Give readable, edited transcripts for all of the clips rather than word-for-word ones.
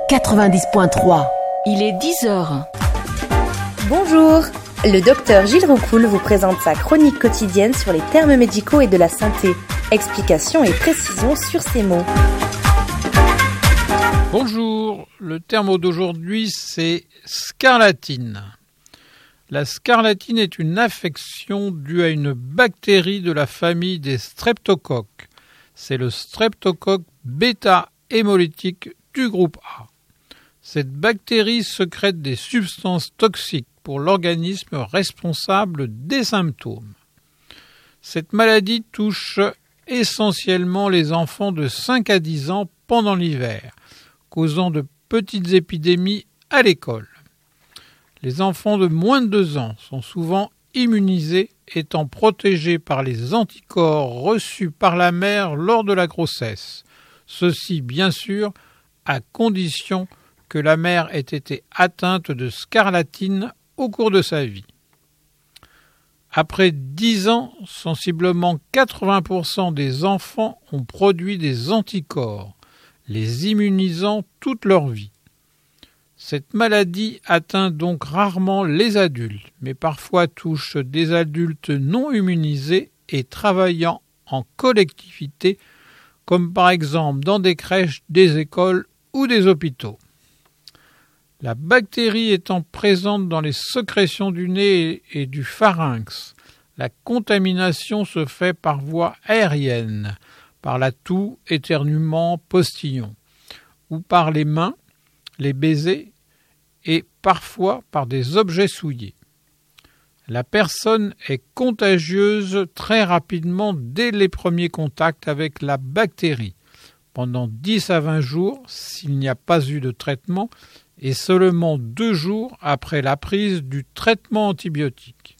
90.3. Il est 10h. Bonjour, le docteur Gilles Roucoul vous présente sa chronique quotidienne sur les termes médicaux et de la santé. Explications et précisions sur ces mots. Bonjour, le terme d'aujourd'hui c'est scarlatine. La scarlatine est une affection due à une bactérie de la famille des streptocoques. C'est le streptocoque bêta-hémolytique du groupe A. Cette bactérie sécrète des substances toxiques pour l'organisme responsable des symptômes. Cette maladie touche essentiellement les enfants de 5 à 10 ans pendant l'hiver, causant de petites épidémies à l'école. Les enfants de moins de 2 ans sont souvent immunisés, étant protégés par les anticorps reçus par la mère lors de la grossesse. Ceci, bien sûr, à condition que la mère ait été atteinte de scarlatine au cours de sa vie. Après 10 ans, sensiblement 80% des enfants ont produit des anticorps, les immunisant toute leur vie. Cette maladie atteint donc rarement les adultes, mais parfois touche des adultes non immunisés et travaillant en collectivité, comme par exemple dans des crèches, des écoles ou des hôpitaux. La bactérie étant présente dans les sécrétions du nez et du pharynx, la contamination se fait par voie aérienne, par la toux, éternuement, postillon, ou par les mains, les baisers et parfois par des objets souillés. La personne est contagieuse très rapidement dès les premiers contacts avec la bactérie, pendant 10 à 20 jours s'il n'y a pas eu de traitement et seulement 2 jours après la prise du traitement antibiotique.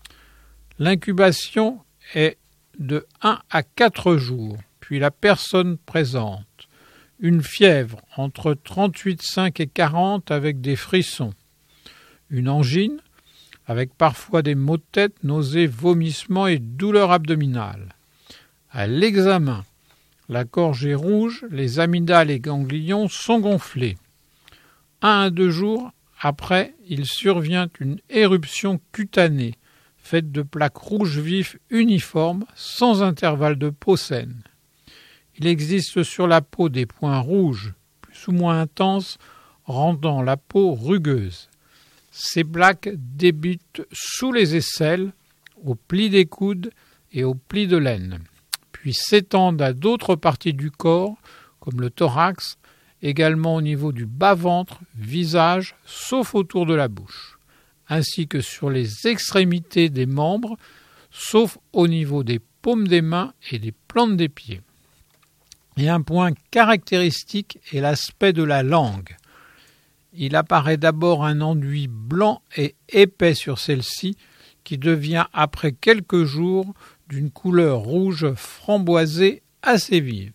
L'incubation est de 1 à 4 jours, puis la personne présente une fièvre entre 38,5 et 40 avec des frissons, une angine avec parfois des maux de tête, nausées, vomissements et douleurs abdominales. À l'examen, la gorge est rouge, les amygdales et ganglions sont gonflés. 1 à 2 jours après, il survient une éruption cutanée, faite de plaques rouges vifs uniformes, sans intervalle de peau saine. Il existe sur la peau des points rouges, plus ou moins intenses, rendant la peau rugueuse. Ces plaques débutent sous les aisselles, au pli des coudes et au pli de l'aine, puis s'étendent à d'autres parties du corps, comme le thorax, également au niveau du bas-ventre, visage, sauf autour de la bouche, ainsi que sur les extrémités des membres, sauf au niveau des paumes des mains et des plantes des pieds. Et un point caractéristique est l'aspect de la langue. Il apparaît d'abord un enduit blanc et épais sur celle-ci, qui devient après quelques jours d'une couleur rouge framboisée assez vive.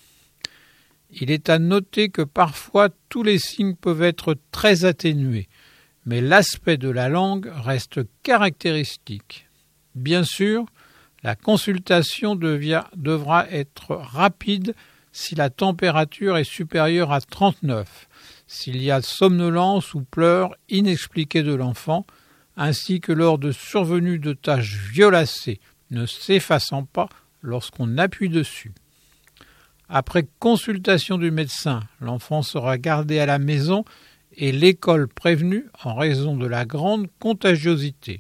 Il est à noter que parfois tous les signes peuvent être très atténués, mais l'aspect de la langue reste caractéristique. Bien sûr, la consultation devra être rapide si la température est supérieure à 39, s'il y a somnolence ou pleurs inexpliqués de l'enfant, ainsi que lors de survenue de taches violacées ne s'effaçant pas lorsqu'on appuie dessus. Après consultation du médecin, l'enfant sera gardé à la maison et l'école prévenue en raison de la grande contagiosité.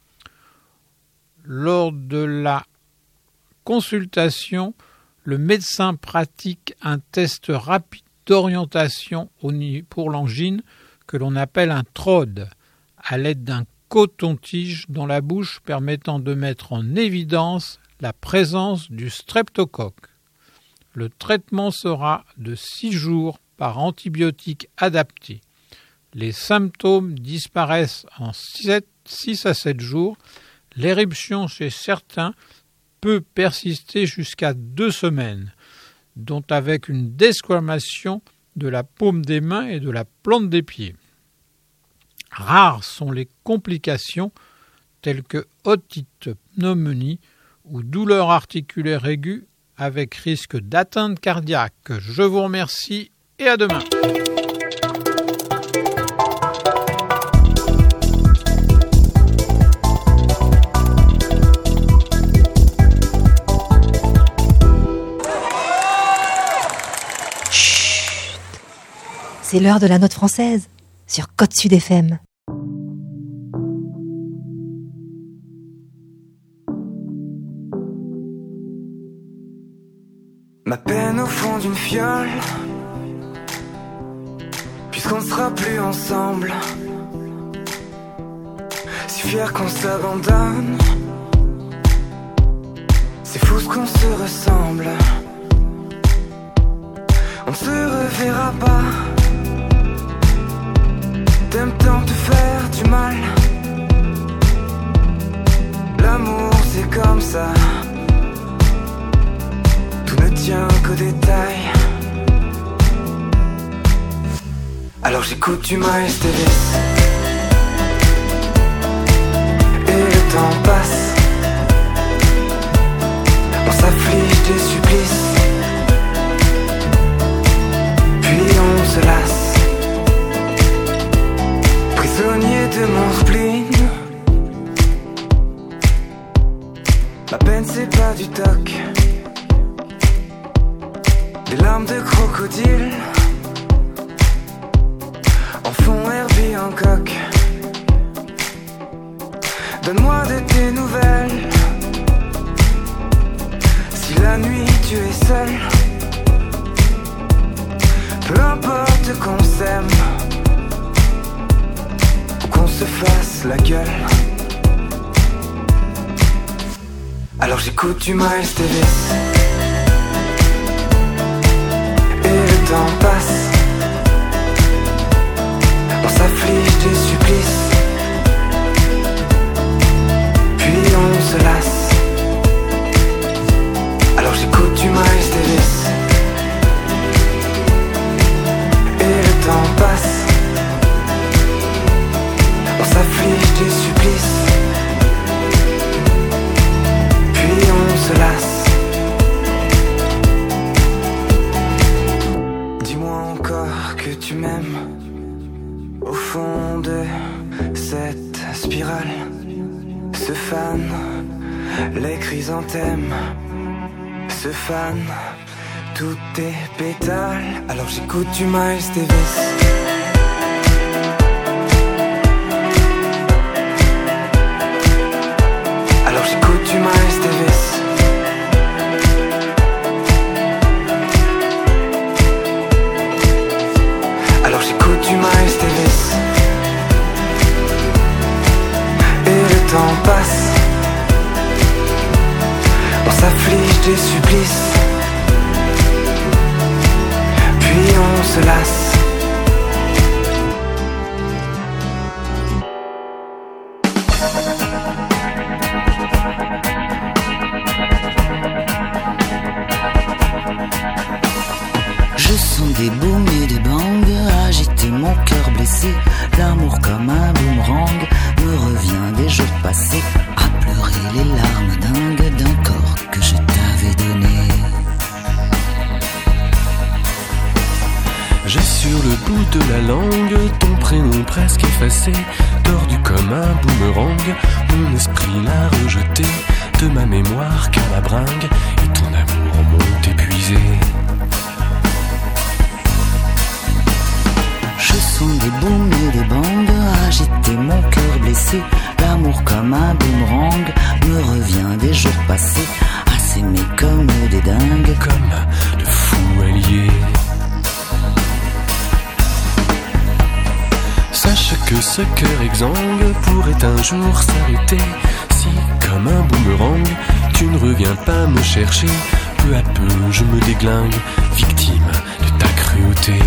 Lors de la consultation, le médecin pratique un test rapide d'orientation pour l'angine que l'on appelle un TROD, à l'aide d'un coton-tige dans la bouche permettant de mettre en évidence la présence du streptocoque. Le traitement sera de 6 jours par antibiotique adapté. Les symptômes disparaissent en 6 à 7 jours. L'éruption chez certains peut persister jusqu'à 2 semaines, dont avec une desquamation de la paume des mains et de la plante des pieds. Rares sont les complications telles que otite, pneumonie ou douleurs articulaires aiguës avec risque d'atteinte cardiaque. Je vous remercie et à demain. C'est l'heure de la note française sur Côte Sud FM. Ma peine au fond d'une fiole, puisqu'on ne sera plus ensemble. Si fier qu'on s'abandonne, c'est fou ce qu'on se ressemble. On ne se reverra pas. T'aimes tant te faire du mal. L'amour c'est comme ça, tout ne tient qu'aux détails. Alors j'écoute du Miles Davis, et le temps passe. On s'afflige des supplices, puis on se lasse. Prisonnier de mon spleen, ma peine c'est pas du toc, des larmes de crocodile en fond Herbie Hancock. Donne-moi de tes nouvelles, si la nuit tu es seul. Peu importe qu'on s'aime ou qu'on se fasse la gueule. Alors j'écoute du Miles Davis, et le temps passe. On s'afflige des supplices, puis on se lasse. Alors j'écoute du Miles Davis, et le temps passe. On s'afflige des supplices, puis on se lasse. Dis-moi encore que tu m'aimes au fond de cette spirale. Se fanent les chrysanthèmes, se fanent tous tes pétales. Alors j'écoute du Miles Davis, alors j'écoute du Miles Davis, alors j'écoute du Miles Davis, et le temps passe. On s'afflige des supplices, puis on se lasse. Je sens des booms et des bangs agiter mon cœur blessé. L'amour comme un boomerang me revient des jours passés, à pleurer les larmes dingues d'un corps que je t'avais donné. J'ai sur le bout de la langue ton prénom presque effacé, tordu comme un boomerang. Mon esprit l'a rejeté de ma mémoire car la bringue et ton amour m'ont épuisé. Je sens des booms et des bangs agiter mon cœur blessé. L'amour comme un boomerang me revient des jours passés, à s'aimer comme des dingues, Comme de fous alliés. Sache que ce cœur exsangue pourrait un jour s'arrêter si, comme un boomerang, tu ne reviens pas me chercher. Peu à peu je me déglingue, victime de ta cruauté.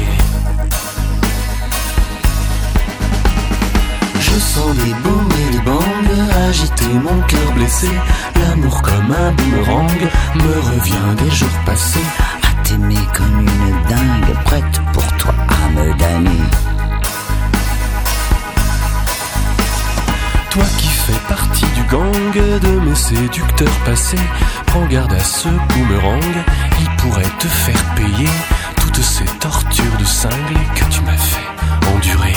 Je sens des booms et des bangs agiter mon cœur blessé. L'amour comme un boomerang me revient des jours passés, à t'aimer comme une dingue, prête pour toi à me damner. Toi qui fais partie du gang de mes séducteurs passés, prends garde à ce boomerang, il pourrait te faire payer toutes ces tortures de cinglé que tu m'as fait endurer.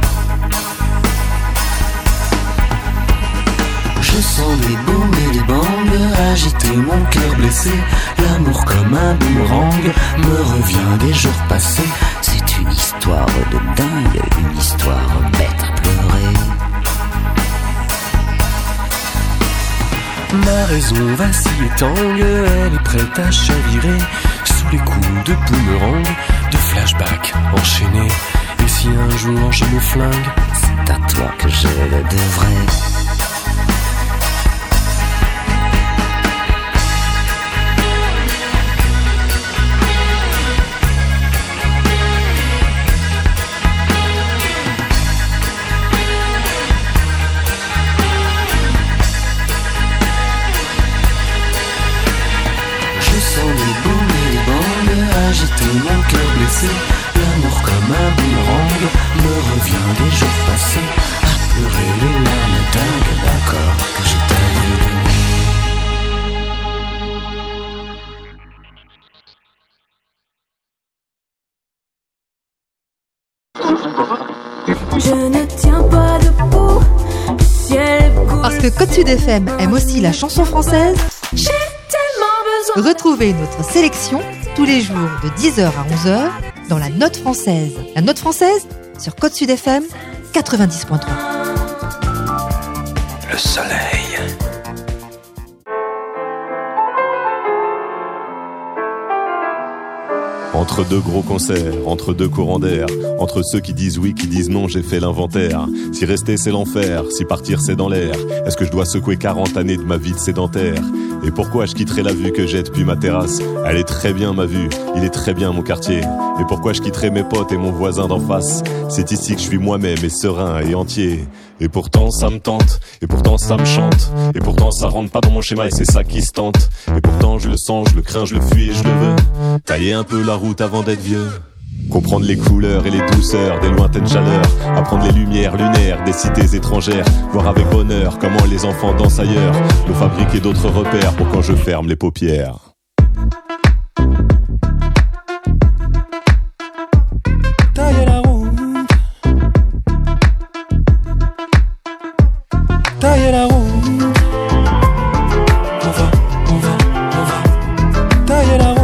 Je sens des booms et des bangs agiter mon cœur blessé. L'amour comme un boomerang me revient des jours passés. C'est une histoire raison vacille et tangue, elle est prête à chavirer sous les coups de boomerang, de flashback enchaînés. Et si un jour je me flingue, c'est à toi que je le devrais. Agiter mon cœur blessé, l'amour comme un boomerang me revient des jours passés, à pleurer les larmes dingues, d'accord que je t'aille. Je ne tiens pas debout, le ciel est cool. Parce que Côte Sud FM aime aussi la chanson française, J'ai tellement besoin. retrouvez notre sélection tous les jours de 10h à 11h dans la Note Française. La Note Française sur Côte Sud FM 90.3. Le soleil. Entre deux gros concerts, entre deux courants d'air, entre ceux qui disent oui, qui disent non, j'ai fait l'inventaire. Si rester c'est l'enfer, si partir c'est dans l'air, est-ce que je dois secouer 40 années de ma vie de sédentaire? Et pourquoi je quitterai la vue que j'ai depuis ma terrasse? Elle est très bien ma vue, il est très bien mon quartier. Et pourquoi je quitterai mes potes et mon voisin d'en face? C'est ici que je suis moi-même et serein et entier. Et pourtant ça me tente, et pourtant ça me chante, et pourtant ça rentre pas dans mon schéma et c'est ça qui se tente. Et pourtant je le sens, je le crains, je le fuis et je le veux. Tailler un peu la route avant d'être vieux. Comprendre les couleurs et les douceurs des lointaines chaleurs, apprendre les lumières lunaires des cités étrangères, voir avec bonheur comment les enfants dansent ailleurs, me fabriquer d'autres repères pour quand je ferme les paupières. Tailler la route, tailler la route, on va, tailler la route.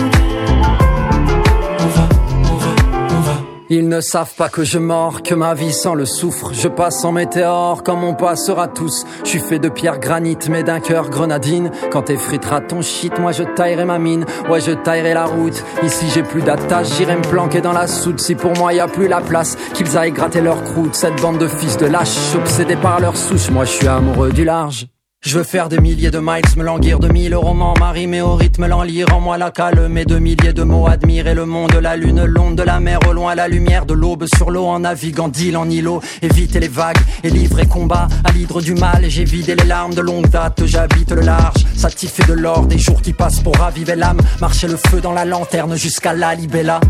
Ils ne savent pas que je mords, que ma vie sans le souffre. Je passe en météore comme on passera tous. Je suis fait de pierre granit mais d'un cœur grenadine. Quand t'effriteras ton shit, moi je taillerai ma mine. Ouais, je taillerai la route. Ici j'ai plus d'attache, j'irai me planquer dans la soude. Si pour moi y a plus la place, qu'ils aillent gratter leur croûte. Cette bande de fils de lâches, obsédés par leur souche. Moi je suis amoureux du large. Je veux faire des milliers de miles, me languir de 1000 romans, m'arrimer au rythme, l'enlire en moi la calme et de milliers de mots, admirer le monde, la lune, l'onde de la mer au loin, la lumière de l'aube sur l'eau, en naviguant d'île en îlot, éviter les vagues et livrer combat à l'hydre du mal. J'ai vidé les larmes de longue date, j'habite le large, satisfait de l'or, des jours qui passent pour raviver l'âme, marcher le feu dans la lanterne jusqu'à la libella.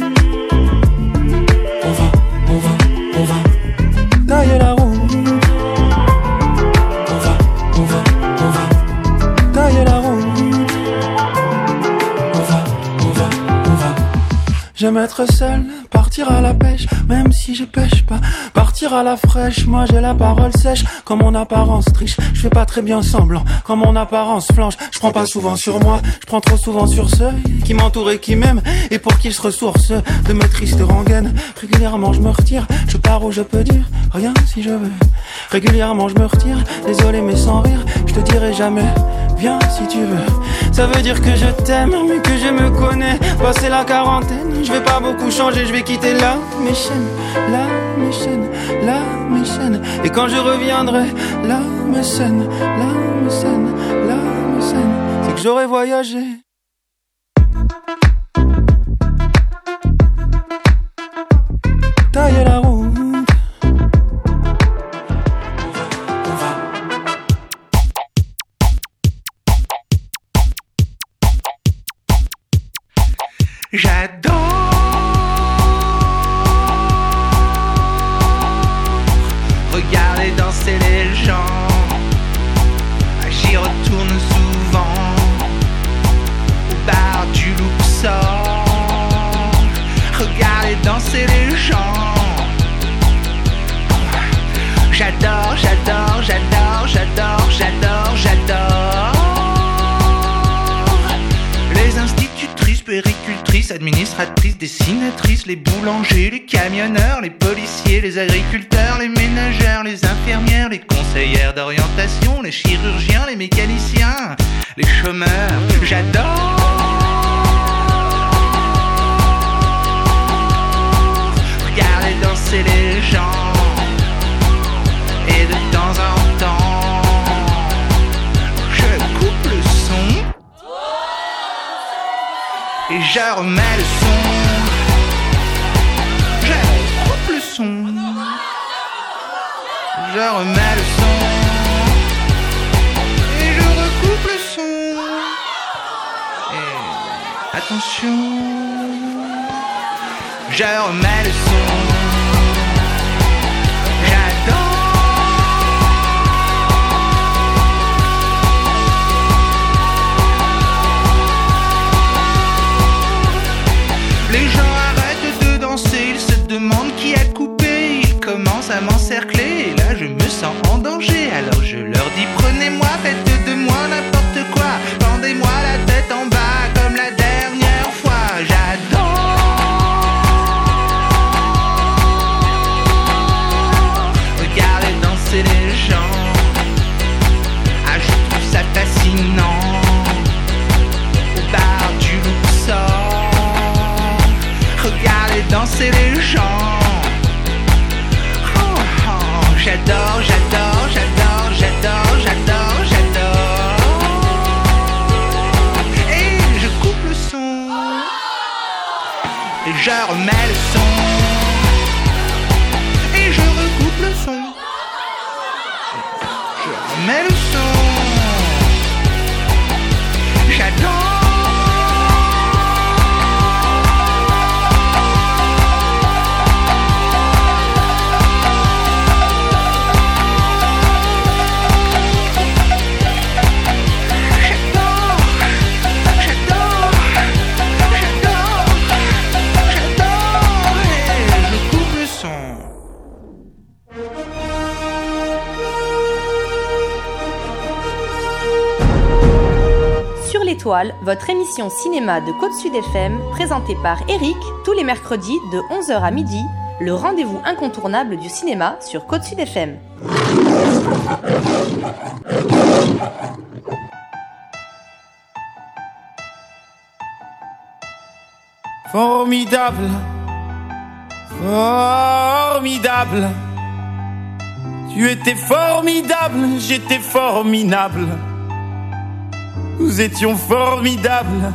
On va, tailler la route. Tailler la route. On va. J'aime être seul, partir à la pêche, même si je pêche pas. Partir à la fraîche, moi j'ai la parole sèche. Comme mon apparence triche, je fais pas très bien semblant. Comme mon apparence flanche, je prends pas souvent sur moi. Je prends trop souvent sur ceux qui m'entourent et qui m'aiment, et pour qui je ressource de mes tristes rengaines. Régulièrement je me retire, je pars où je peux dire rien si je veux. Régulièrement je me retire, désolé mais sans rire. Je te dirai jamais, viens si tu veux. Ça veut dire que je t'aime, mais que je me connais. Passé la quarantaine, je vais pas beaucoup changer. Je vais quitter là mes chaînes, là mes chaînes, là mes chaînes. Et quand je reviendrai, là mes scènes, là mes scènes, là mes scènes, c'est que j'aurai voyagé. Tailler la route. J'adore regarder danser les gens. J'y retourne souvent. directrices, administratrices, dessinatrices, les boulangers, les camionneurs, les policiers, les agriculteurs, les ménagères, les infirmières, les conseillères d'orientation, les chirurgiens, les mécaniciens, les chômeurs. J'adore regarder danser les gens. Et de temps en temps, je coupe le son et je remets le son. Je coupe le son, je remets le son et je recoupe le son. Et attention, je remets le son. Les gens arrêtent de danser, ils se demandent qui a coupé, ils commencent à m'encercler, et là je me sens en danger, alors je leur dis prenez-moi, faites de moi n'importe quoi, pendez-moi la tête en bas comme la dernière fois, j'adore regarder danser les gens, ah je trouve ça fascinant, au bar du Luxor. Regardez danser les gens. Oh, oh, j'adore, j'adore, j'adore, j'adore, j'adore, j'adore. Et je coupe le son. Et je remets le son. Et je recoupe le son. Je remets le son. J'adore. L'Étoile, votre émission cinéma de Côte-Sud FM, présentée par Eric, tous les mercredis de 11h à midi, le rendez-vous incontournable du cinéma sur Côte-Sud FM. Formidable, formidable. Tu étais formidable, j'étais formidable. Nous étions formidables.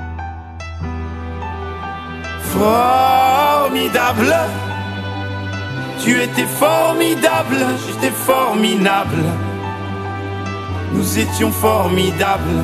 Formidable. Tu étais formidable, j'étais formidable. Nous étions formidables.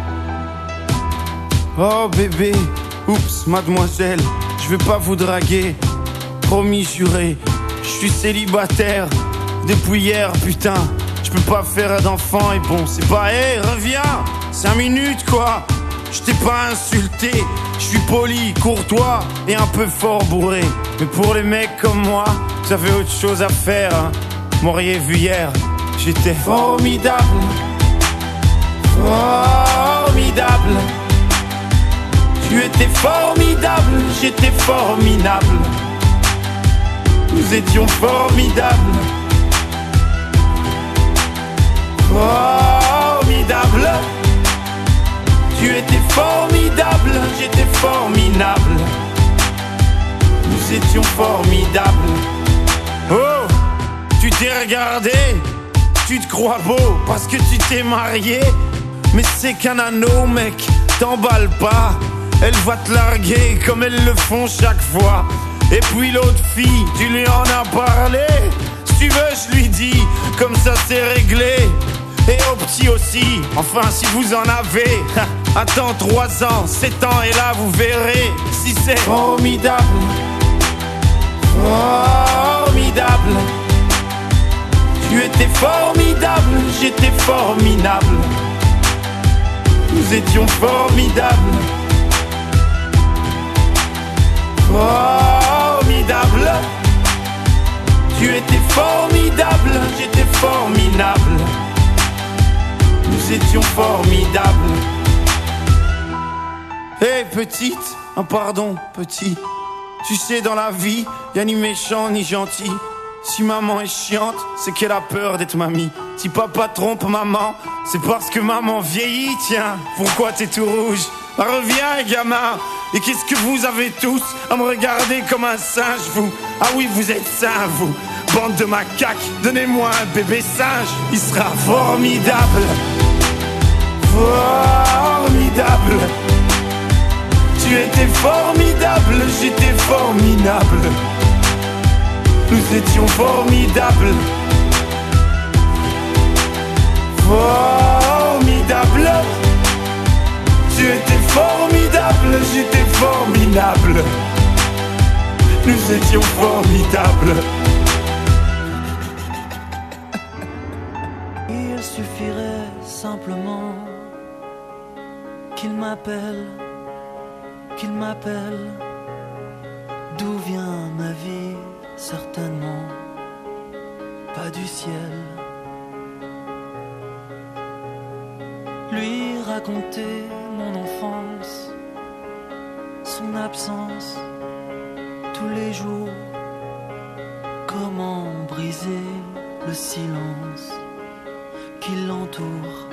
Oh bébé, oups mademoiselle, je vais pas vous draguer. Promis juré, je suis célibataire depuis hier, putain. Je peux pas faire d'enfant et bon, c'est pas, hé, reviens, 5 minutes quoi. Je t'ai pas insulté, je suis poli, courtois et un peu fort bourré. Mais pour les mecs comme moi, vous avez autre chose à faire, hein. M'auriez vu hier, j'étais formidable. Formidable. Tu étais formidable, j'étais formidable. Nous étions formidables. Formidable. Tu étais formidable, j'étais formidable. Nous étions formidables. Oh, tu t'es regardé, tu te crois beau parce que tu t'es marié. Mais c'est qu'un anneau, mec, t'emballe pas. Elle va te larguer comme elles le font chaque fois. Et puis l'autre fille, tu lui en as parlé. Si tu veux, je lui dis, comme ça c'est réglé. Et au petit aussi, enfin si vous en avez. Attends 3 ans, 7 ans et là vous verrez si c'est formidable. Formidable. Tu étais formidable, j'étais formidable. Nous étions formidables. Formidable. Tu étais formidable, j'étais formidable. Nous étions formidables. Hé petite, Un pardon, petit. Tu sais, dans la vie, y'a ni méchant ni gentil. Si maman est chiante, c'est qu'elle a peur d'être mamie. Si papa trompe maman, c'est parce que maman vieillit. Tiens, pourquoi t'es tout rouge? Bah, reviens, gamin. Et qu'est-ce que vous avez tous à me regarder comme un singe, vous? Ah oui, vous êtes sains, vous. Bande de macaques, donnez-moi un bébé singe. Il sera formidable. Formidable. Tu étais formidable, j'étais formidable. Nous étions formidables. Formidable. Tu étais formidable, j'étais formidable. Nous étions formidables. Il suffirait simplement qu'il m'appelle, d'où vient ma vie, certainement pas du ciel. Lui raconter mon enfance, son absence, tous les jours, comment briser le silence qui l'entoure.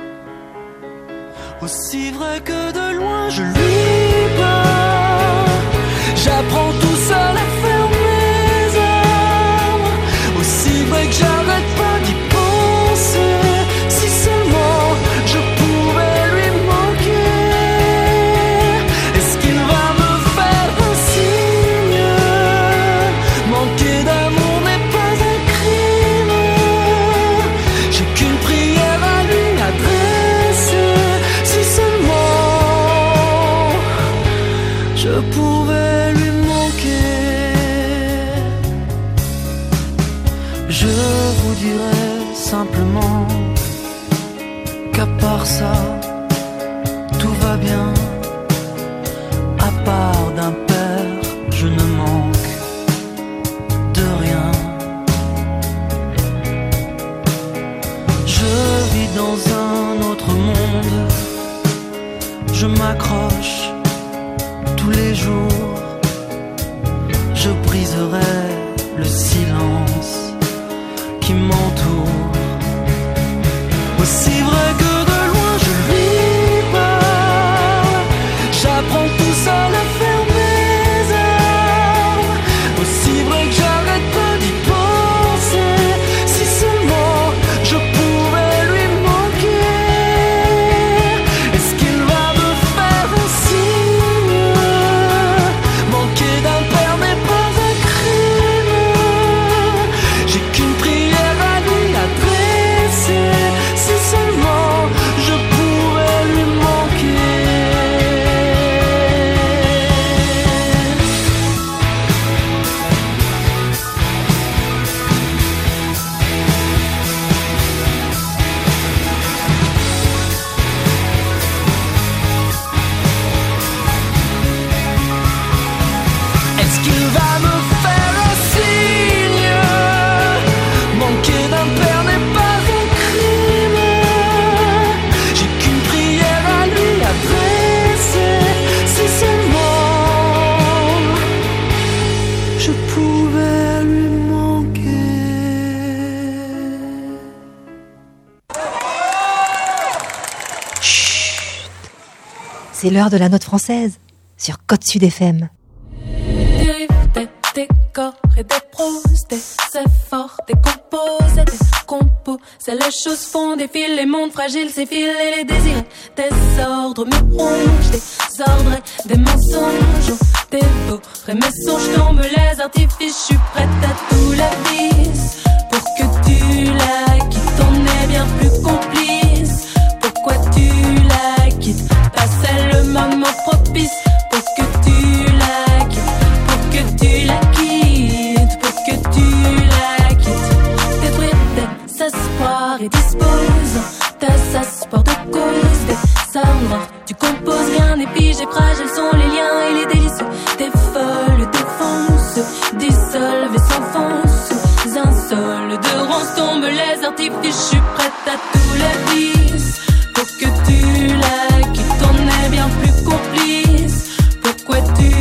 Aussi vrai que de loin je lui parle, j'apprends tout seul à faire mes armes. Aussi vrai que j'arrête pas d'y penser, si seulement je pouvais lui manquer. Est-ce qu'il va me faire un signe? Manquer d'amour n'est pas un crime. J'ai qu'une prière à lui adresser, si seulement je pouvais lui manquer. Je vous dirais simplement qu'à part ça, tout va bien. À part d'un père, je ne manque de rien. Je vis dans un autre monde, je m'accroche tous les jours. Je briserai le silence qui m'entoure. Aussi vrai que de loin je lui parle, j'apprends tout seul à faire mes armes. Aussi vrai que j'arrête pas d'y penser, si seulement je pouvais lui manquer. Est-ce qu'il va me faire un signe? Manquer d'un père n'est pas un crime. J'ai qu'une prière à lui adresser, si seulement je pouvais lui manquer. Est-ce qu'il va me faire un signe? Manquer d'un père n'est pas un crime. J'ai qu'une prière à lui adresser, si seulement je pouvais lui manquer. C'est l'heure de la note française sur Côte Sud FM. Des rives, des décors et des proses, des efforts, des composés, des compos. C'est les choses font défilent, les mondes fragiles s'effilent et les désirs. Désordre me ronge, des ordres et des mensonges. Des veaux, mes songes tombent les artifices. Je suis prête à tous les vices pour que tu la quittes. On est bien plus complices. Pourquoi tu la quittes? Passait le moment propice pour que tu la quittes. Pour que tu la quittes. Pour que tu la quittes. Détruire tes espoirs et dispose tes espoirs de cause. Des arbres, tu composes, rien n'est figé, fragiles sont les liens et les délices. Des folles défenses, dissolvent et s'enfoncent. Un seul de ronces tombe les artifices. Je suis prête à tous les vices pour que tu la quittes. On est bien plus complices. Pourquoi tu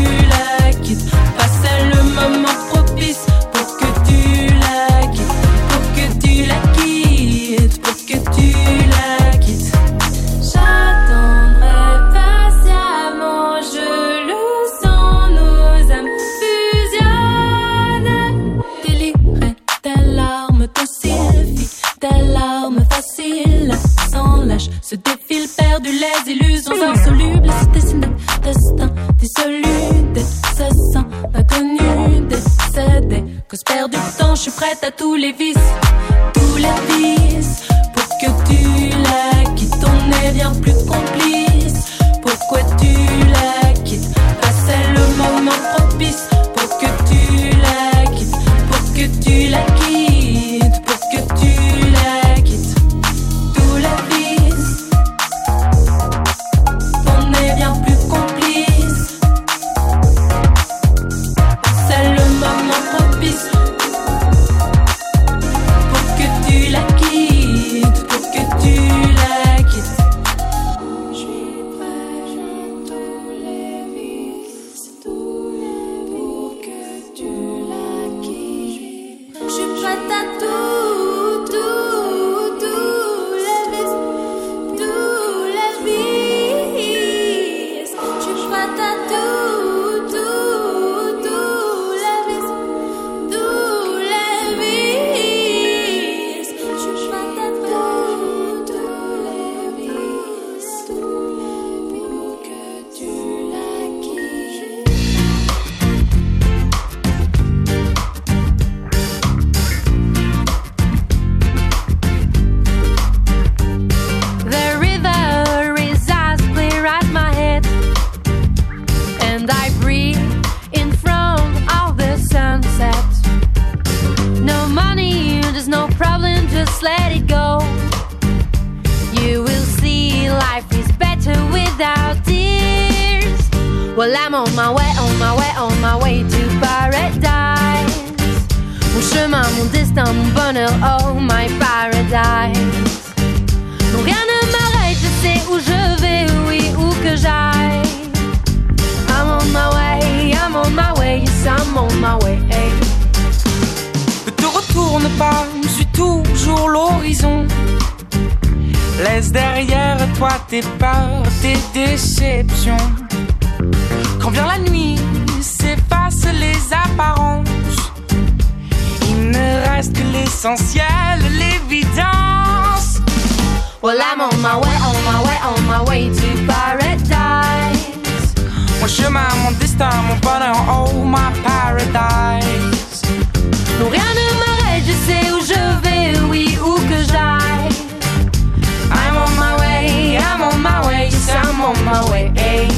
cause perdre du temps, je suis prête à tous les vices, pour que tu la quittes. On est bien plus complices. Pourquoi tu la quittes? Passez le moment propice pour que tu la quittes, pour que tu la quittes, pour que tu la quittes. Tous les vices, on est bien plus complices. Passez le moment propice pour que tu la quittes, pour que tu la quittes. Je suis prête à tous les vices, pour que tu la quittes. Je suis prête à tous les vices, Je suis prête à tous les vices, Je suis prête à tous les vices, pour que tu la quittes. The river is as clear as my head, and I breathe in front of the sunset. No money, there's no problem, just let it go. You will see life is better without tears. Well, I'm on my way, on my way, on my way to paradise. Mon chemin, mon destin, mon bonheur, oh my paradise. Non, rien ne m'arrête, je sais où je vais, oui, où que j'aille. I'm on my way, yes, I'm on my way. Ne te retourne pas, je suis toujours l'horizon. Laisse derrière toi tes peurs, tes déceptions. Quand vient la nuit, s'effacent les apparences. Il ne reste que l'essentiel, l'évidence. Well, I'm on my way, on my way, on my way to paradise. Mon chemin, mon destin, mon bonheur, oh my paradise. Non, rien ne m'arrête, je sais où je vais, oui, où que j'aille. I'm on my way, yes, I'm on my way.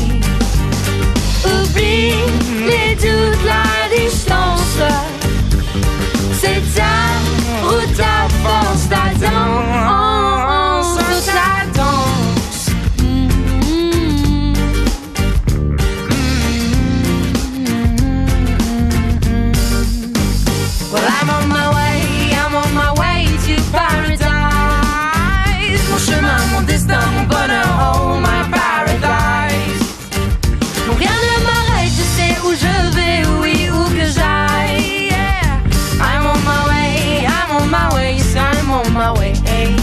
Oublie les doutes, la distance. C'est ta route, ta force, ta danse, ta danse. Well, I'm on my way to paradise. Mon chemin, mon destin, mon bonheur, oh my paradise. Non, rien ne m'arrête, je sais où je vais, oui, où que j'aille. Yeah. I'm on my way, yes, I'm on my way.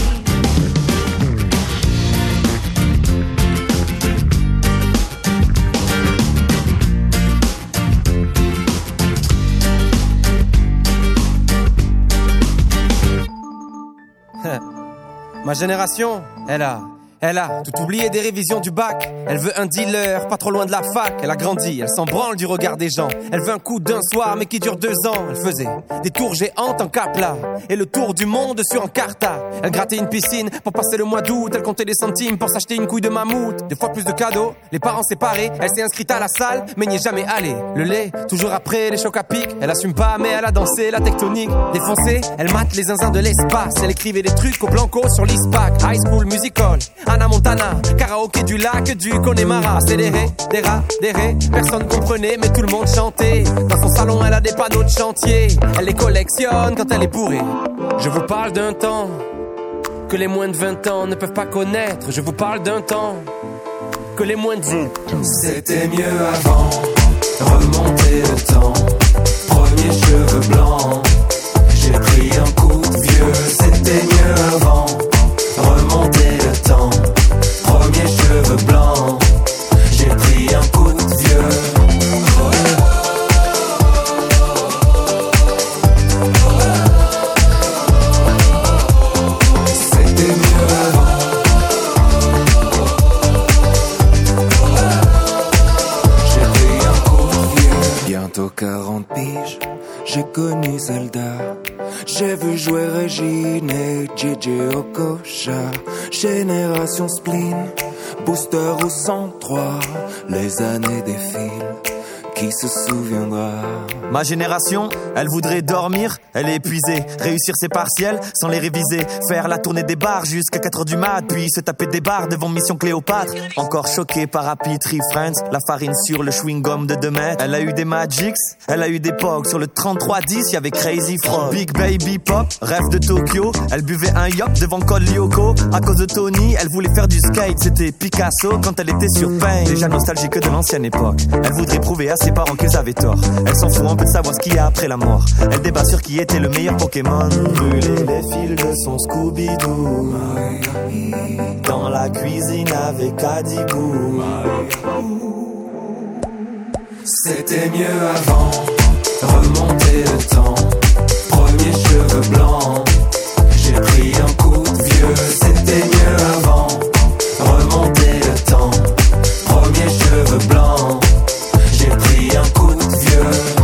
Ma génération, elle a tout oublié des révisions du bac. Elle veut un dealer, pas trop loin de la fac. Elle a grandi, elle s'en branle du regard des gens. Elle veut un coup d'un soir, mais qui dure 2 ans. Elle faisait des tours géantes en Capla et le tour du monde sur Encarta. Elle grattait une piscine pour passer le mois d'août. Elle comptait des centimes pour s'acheter une couille de mammouth. 2 fois plus de cadeaux, les parents séparés. Elle s'est inscrite à la salle, mais n'y est jamais allée. Le lait, toujours après les chocs à pic. Elle assume pas, mais elle a dansé la tectonique. Défoncée, elle mate les zinzins de l'espace. Elle écrivait des trucs au blanco sur l'ISPAC. High School Musical, Anna Montana, karaoké du lac du Connemara. C'est des ré, personne comprenait mais tout le monde chantait. Dans son salon elle a des panneaux de chantier. Elle les collectionne quand elle est bourrée. Je vous parle d'un temps que les moins de 20 ans ne peuvent pas connaître. Je vous parle d'un temps que les moins de 20 ans. C'était mieux avant, remonter le temps. Premier cheveux blancs, j'ai pris un coup de vieux. C'était mieux avant, remonter le temps. Premier cheveux blancs, j'ai pris un coup de vieux. C'était mieux avant. J'ai pris un coup de vieux. Bientôt 40 piges, j'ai connu Zelda. J'ai vu jouer Régine et JJ Okocha. Génération Spleen, Booster ou 103. Les années défilent, qui se souviendra? Ma génération, elle voudrait dormir, elle est épuisée. Réussir ses partiels sans les réviser. Faire la tournée des bars jusqu'à 4h du mat. Puis se taper des bars devant Mission Cléopâtre. Encore choqué par Happy Tree Friends. La farine sur le chewing-gum de 2 mètres. Elle a eu des Magics, elle a eu des Pogs. Sur le 3310, y'avait Crazy Frog. Big Baby Pop, rêve de Tokyo. Elle buvait un yop devant Code Lyoko. À cause de Tony, elle voulait faire du skate. C'était Picasso quand elle était sur Pain. Déjà nostalgique de l'ancienne époque. Elle voudrait prouver à ses parents qu'ils avaient tort. Elle s'en fout un peu de savoir ce qu'il y a après la mort. Elle débat sur qui était le meilleur Pokémon. Brûler les fils de son Scooby-Doo dans la cuisine avec Adibou. C'était mieux avant, remonter le temps. Premier cheveux blancs, j'ai pris un coup de vieux. C'était mieux avant, remonter le temps. Premier cheveux blancs, j'ai pris un coup de vieux.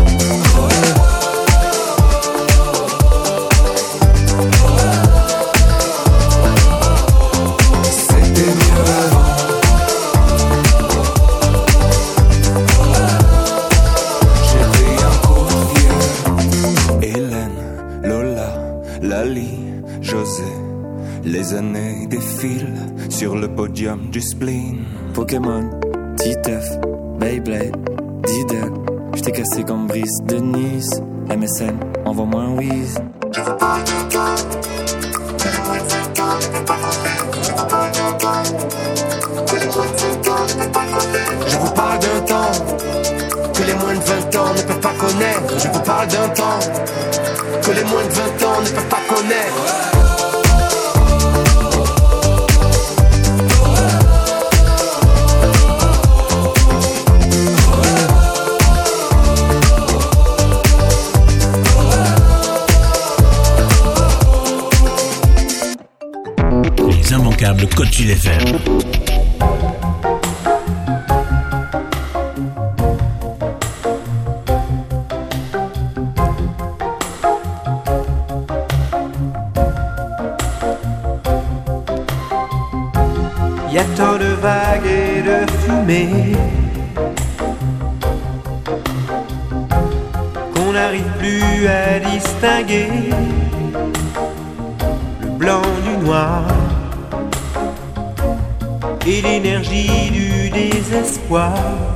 Les années défilent sur le podium du spleen. Pokémon, Titeuf, Beyblade, Diddle. J't'ai cassé comme Brice de Nice. MSN, envoie-moi un whiz. Je vous parle d'un temps que les moins de 20 ans ne peuvent pas connaître. Que les moins de 20 ans ne peuvent pas connaître. Je vous parle d'un temps que les moins de 20 ans ne peuvent pas connaître. Je vous parle d'un temps que les moins de 20 ans ne peuvent pas connaître. Immanquable Côte Sud FM. Y a tant de vagues et de fumée qu'on n'arrive plus à distinguer le blanc du noir et l'énergie du désespoir.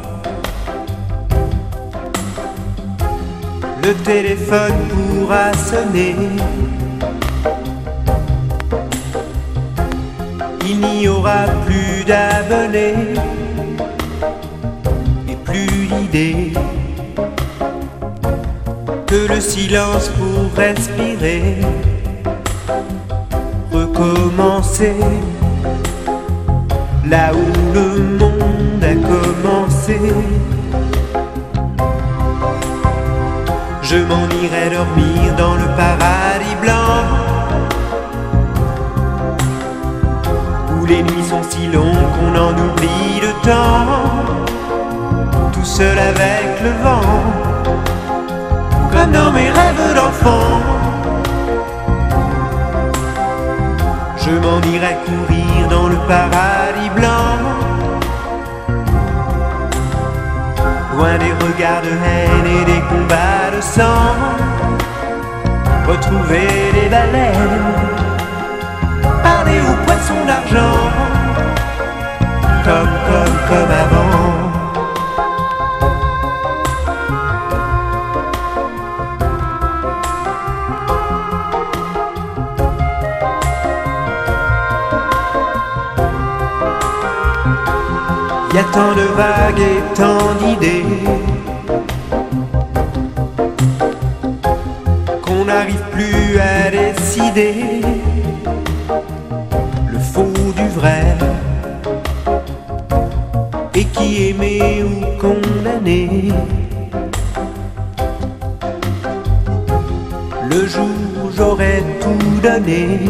Le téléphone pourra sonner, il n'y aura plus d'abonnés et plus d'idées que le silence pour respirer, recommencer là où le monde a commencé. Je m'en irai dormir dans le paradis blanc, où les nuits sont si longues qu'on en oublie le temps, tout seul avec le vent, comme dans mes rêves d'enfant. Je m'en irai courir dans le paradis blanc, loin des regards de haine et des combats de sang. Retrouver les baleines, parler aux poissons d'argent, comme avant. Y a tant de vagues et tant d'idées qu'on n'arrive plus à décider le faux du vrai, et qui aimé ou condamné. Le jour où j'aurais tout donné,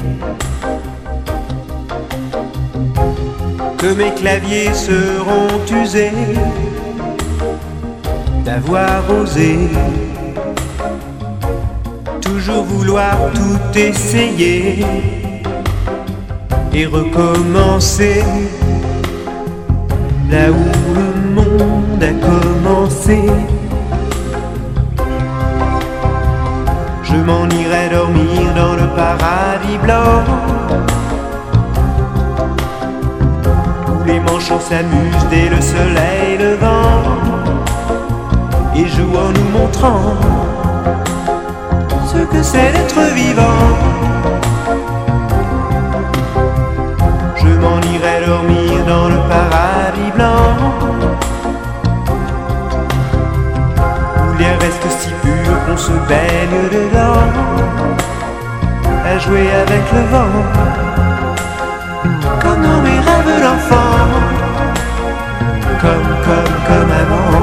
que mes claviers seront usés d'avoir osé toujours vouloir tout essayer et recommencer là où le monde a commencé. Je m'en irai dormir dans le paradis blanc où les manchots s'amusent dès le soleil levant et jouent en nous montrant ce que c'est d'être vivant. Je m'en irai dormir dans le paradis blanc où l'air reste si pur qu'on se baigne dedans, à jouer avec le vent comme dans mes rêves d'enfant, comme avant.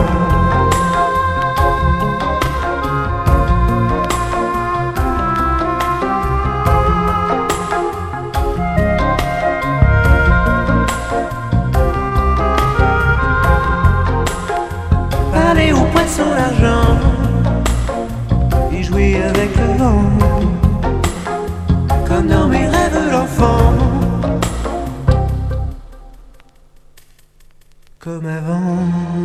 Aller au poisson d'argent et jouer avec le vent comme dans mes rêves d'enfant, comme avant.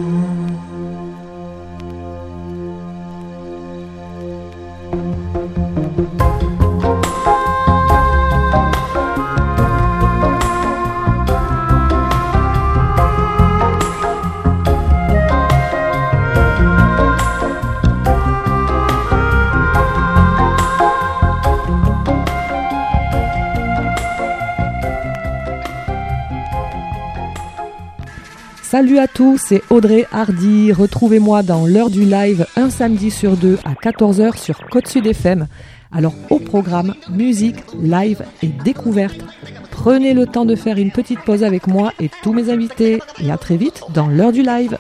Salut à tous, c'est Audrey Hardy. Retrouvez-moi dans l'heure du live un samedi sur deux à 14h sur Côte Sud FM. Alors au programme, musique, live et découverte. Prenez le temps de faire une petite pause avec moi et tous mes invités. Et à très vite dans l'heure du live.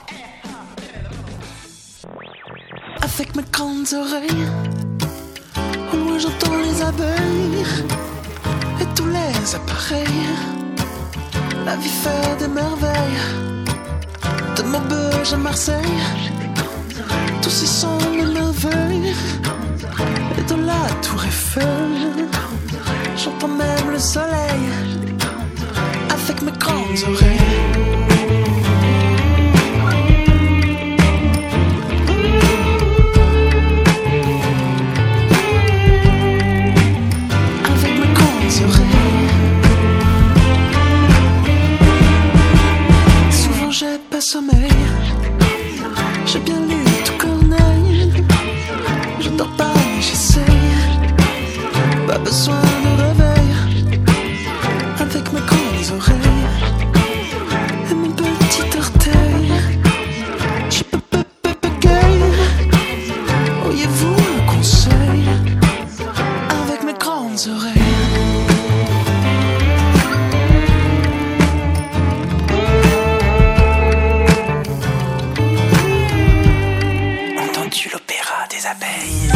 Avec mes grandes oreilles, au loin j'entends les abeilles et tous les appareils. La vie fait des merveilles, de Maubeuge à Marseille, tous y sont mes merveilles. Et de la Tour Eiffel, j'entends même le soleil, avec mes grandes oreilles. Avec mes grandes oreilles. J'ai pas sommeil, j'ai bien lu tout Corneille. Je dors pas mais j'essaye, pas besoin de réveil. Avec mes grandes oreilles et mon petit orteil, je peux bégayer. Auriez-vous un conseil? Avec mes grandes oreilles. L'opéra des abeilles.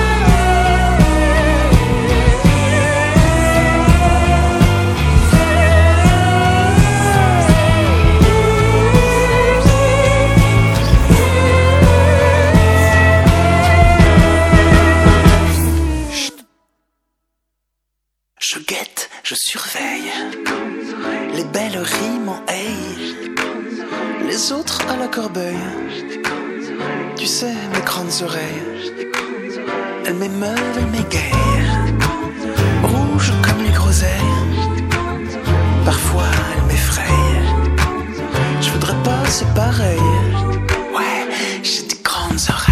Je guette, je surveille les belles rimes en haie, les autres à la corbeille. Tu sais, mes grandes oreilles, elles m'émeuvent, elles m'égayent, rouges comme les groseilles, parfois elles m'effrayent. Je voudrais pas, c'est pareil, ouais, j'ai des grandes oreilles.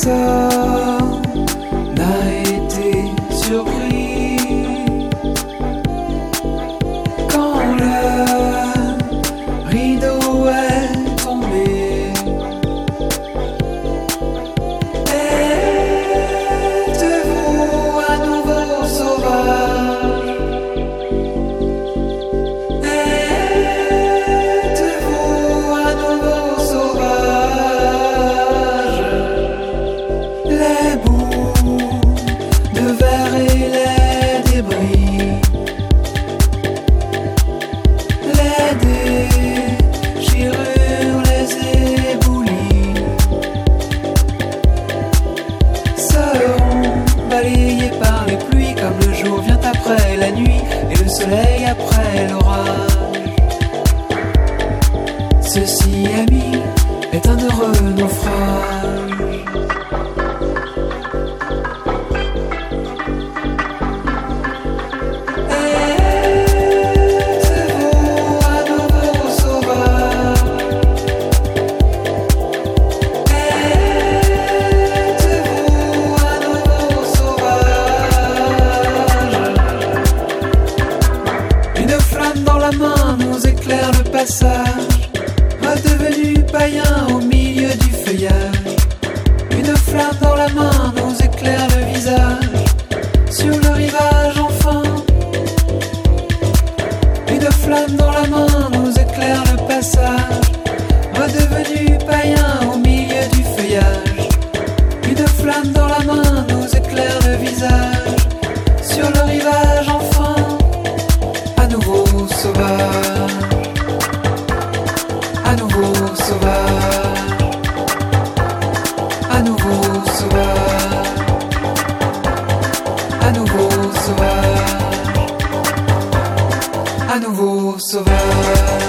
personne n'a été surpris quand le rideau est tombé. Êtes-vous un nouveau sauvage? Êtes-vous un nouveau sauvage? Les bouts de verre et les débris, les déchirures, les éboulis seront balayés par les pluies comme le jour vient après la nuit et le soleil après l'orage. Ceci, ami, est un heureux naufrage. Êtes-vous un nouveau sauvage? Êtes-vous un nouveau sauvage? Une flamme dans la main nous éclaire le passage, redevenu païen au milieu du feuillage. Une flamme dans la main nous éclaire le visage, sur le rivage enfin. Une flamme dans la main nous éclaire le passage, redevenu païen au milieu du feuillage. Une flamme dans la main nous éclaire le visage, sur le rivage enfin. À nouveau sauvage, à nouveau sauvage, à nouveau sauvage, à nouveau sauvage, à nouveau sauvage.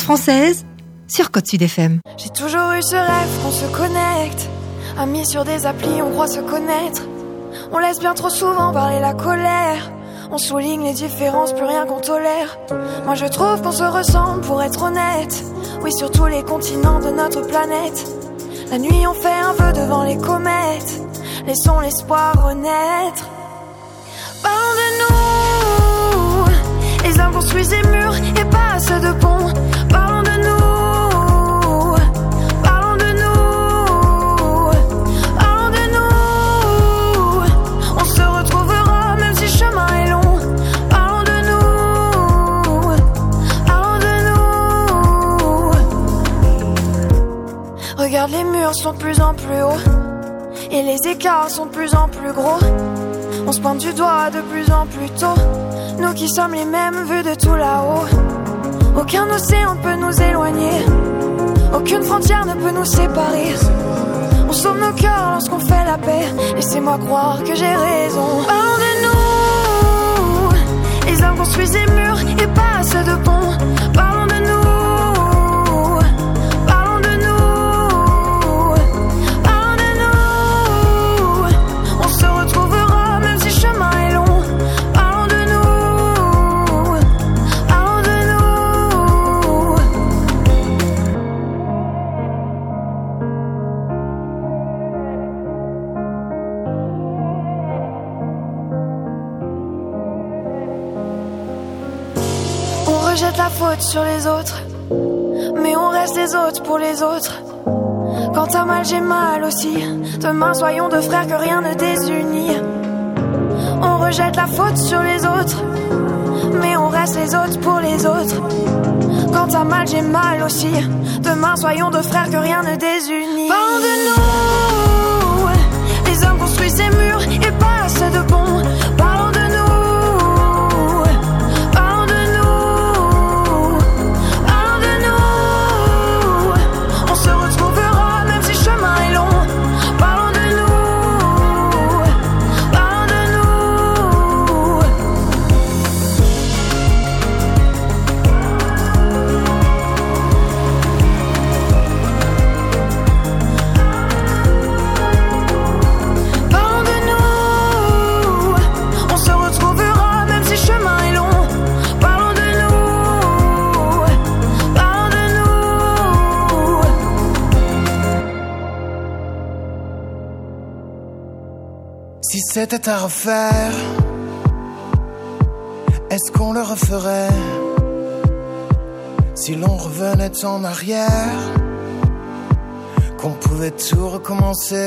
Française sur Côte Sud FM. J'ai toujours eu ce rêve qu'on se connecte. Amis sur des applis, on croit se connaître. On laisse bien trop souvent parler la colère. On souligne les différences, plus rien qu'on tolère. Moi je trouve qu'on se ressemble pour être honnête. Oui, sur tous les continents de notre planète. La nuit on fait un vœu devant les comètes. Laissons l'espoir renaître. Parlons de nous. Les hommes construisent des murs et pas assez de ponts. Parlons de nous. Parlons de nous. Parlons de nous. On se retrouvera même si le chemin est long. Parlons de nous. Parlons de nous. Regarde, les murs sont de plus en plus hauts. Et les écarts sont de plus en plus gros. On se pointe du doigt de plus en plus tôt. Nous qui sommes les mêmes vus de tout là-haut. Aucun océan ne peut nous éloigner. Aucune frontière ne peut nous séparer. On sauve nos cœurs lorsqu'on fait la paix. Laissez-moi croire que j'ai raison. Parlons de nous. Les hommes construisent des murs et pas assez de ponts. Parlons de nous. Parlons de nous. Parlons de nous. On se retrouvera même si le chemin est long. Parlons de nous. Parlons de nous. On rejette la faute sur les autres, mais on reste les autres pour les autres. Quand t'as mal, j'ai mal aussi. Demain, soyons deux frères que rien ne désunit. On rejette la faute sur les autres, mais on reste les autres pour les autres. Quand t'as mal, j'ai mal aussi. Demain, soyons deux frères que rien ne désunit. Parlons de nous. Les hommes construisent des murs et pas assez de ponts. Parlons de nous. Parlons de nous. Parlons de nous. On se retrouvera même si le chemin est long. Parlons de nous. Parlons de nous. Parlons de nous. On se retrouvera même si le chemin est long. Parlons de nous. Parlons de nous. Si c'était à refaire, est-ce qu'on le referait? Si l'on revenait en arrière, qu'on pouvait tout recommencer,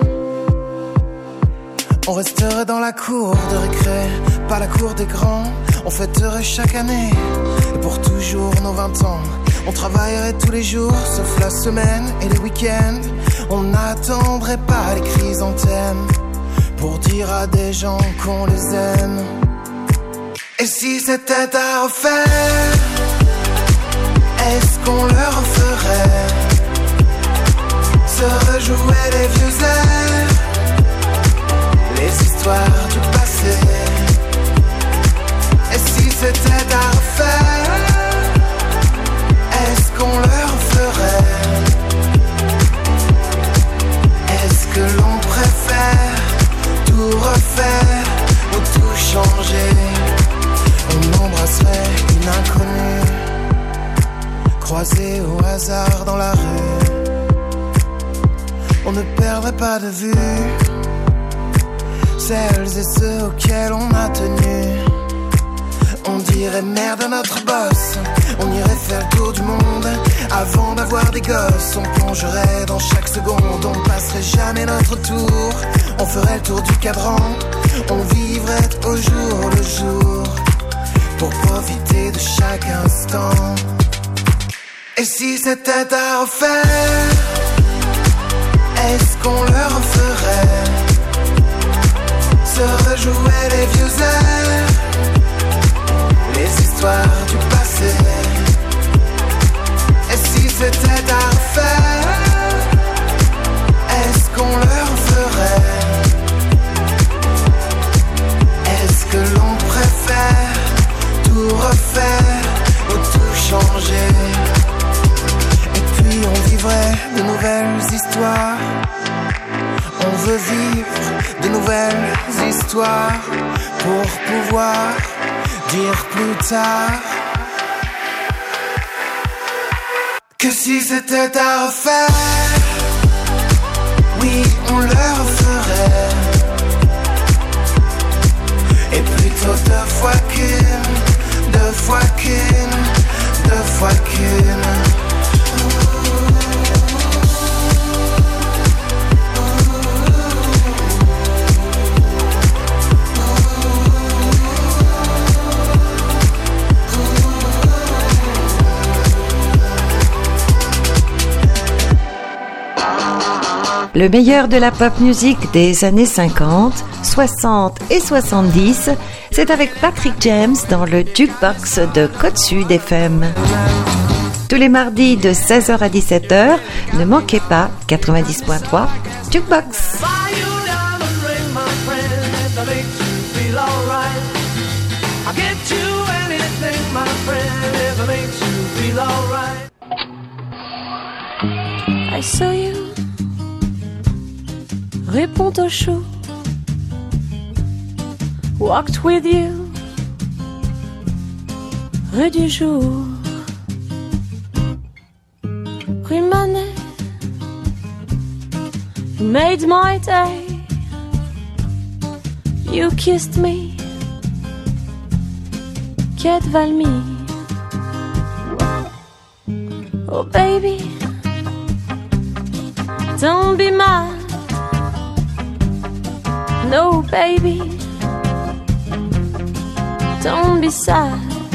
on resterait dans la cour de récré, pas la cour des grands. On fêterait chaque année, et pour toujours nos 20 ans. On travaillerait tous les jours, sauf la semaine et les week-ends. On n'attendrait pas les chrysanthèmes pour dire à des gens qu'on les aime. Et si c'était à refaire, est-ce qu'on le referait? Se rejouer les vieux airs, les histoires du passé. Et si c'était à refaire, est-ce qu'on le referait? Est-ce que l'on préfère tout refaire ou tout changer? On embrasserait une inconnue, croisée au hasard dans la rue. On ne perdrait pas de vue celles et ceux auxquels on a tenu. On dirait merde à notre boss, on irait faire le tour du monde avant d'avoir des gosses. On plongerait dans chaque seconde, on passerait jamais notre tour. On ferait le tour du cadran, on vivrait au jour le jour pour profiter de chaque instant. Et si c'était à refaire, est-ce qu'on le referait? Se rejouer les vieux airs, les histoires du passé. Et si c'était à refaire, est-ce qu'on le referait? Est-ce que l'on préfère tout refaire ou tout changer? vivrait de nouvelles histoires. On veut vivre de nouvelles histoires pour pouvoir dire plus tard que si c'était à refaire, oui, on le referait. Et plutôt deux fois qu'une, deux fois qu'une, deux fois qu'une. Le meilleur de la pop music des années 50, 60 et 70, c'est avec Patrick James dans le Jukebox de Côte Sud FM. Tous les mardis de 16h à 17h, ne manquez pas 90.3 Jukebox. I saw you. Réponds au chaud. Walked with you. Rue du jour. Rue Manet. You made my day. You kissed me. Quai de Valmy. Oh baby, don't be mad. No baby, don't be sad.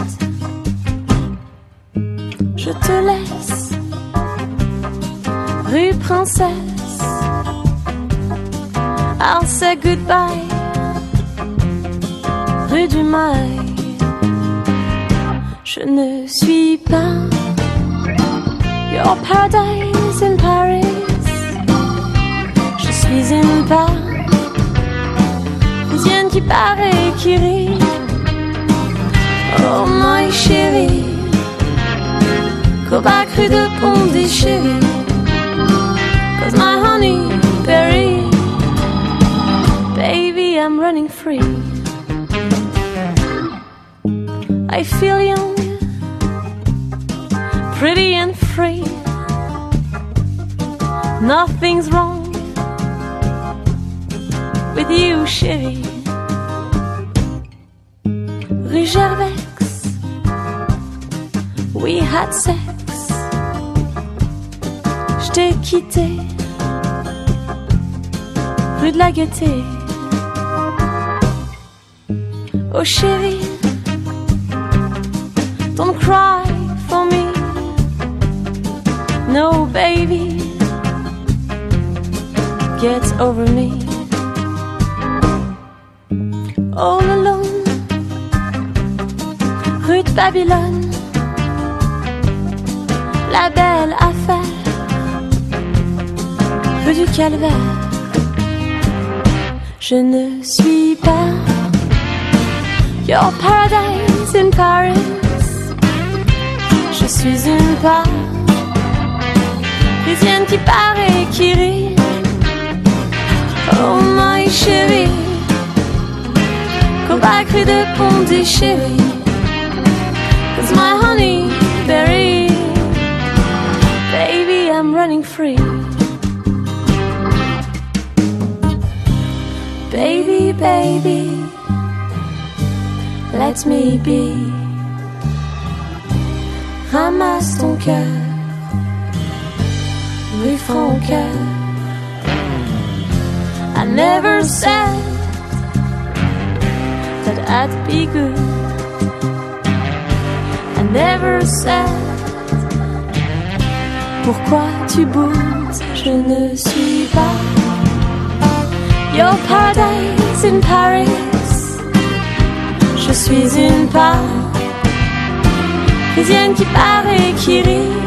Je te laisse, rue Princesse. I'll say goodbye, rue du Mail. Je ne suis pas your paradise in Paris. Je suis une Parisienne qui paraît qui rit. Oh my chérie, Cobac rue de Pont-des-Chéris. Cause my honey berry, baby I'm running free. I feel young, pretty and free. Nothing's wrong with you, chérie. Rue Gervex, we had sex. Je t'ai quitté, rue de la Gaîté. Oh chérie, don't cry for me. No baby, get over me. All alone, rue de Babylone. La belle affaire, rue du Calvaire. Je ne suis pas your paradise in Paris. Je suis une Parisienne qui paraît qui rit. Oh my chérie, Cobac rue de Pont-des-Chéris. Cause my honey berry, baby I'm running free. Baby, baby, let me be. Ramasse ton cœur, rue Francoeur. I never said that I'd be good. I never said pourquoi tu boudes. Je ne suis pas your paradise in Paris. Je suis une Parisienne qui paraît qui rit.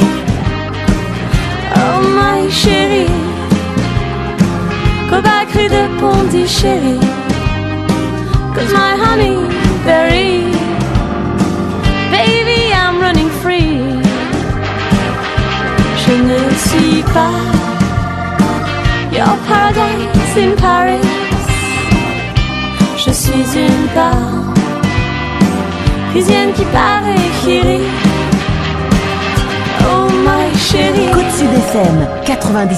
Oh my chérie, Cobac rue de Pont-des-Chéris. Cause my honey berry, baby I'm running free. Je ne suis pas your paradise in Paris. Je suis une parisienne qui paraît qui rit. Oh my chérie. Côte Sud FM 90.